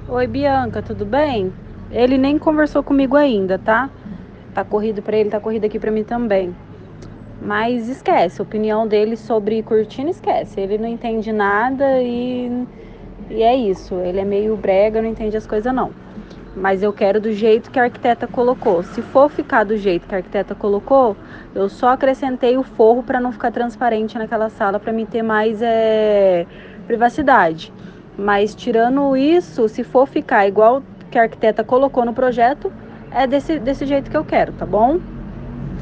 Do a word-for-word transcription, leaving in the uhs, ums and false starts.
Oi, Bianca, tudo bem? Ele nem conversou comigo ainda, tá? Tá corrido pra ele, tá corrido aqui pra mim também. Mas esquece, a opinião dele sobre cortina, esquece. Ele não entende nada e, e é isso. Ele é meio brega, não entende as coisas não. Mas eu quero do jeito que a arquiteta colocou. Se for ficar do jeito que a arquiteta colocou, eu só acrescentei o forro para não ficar transparente naquela sala para me ter mais é, privacidade. Mas tirando isso, se for ficar igual que a arquiteta colocou no projeto, é desse, desse jeito que eu quero, tá bom?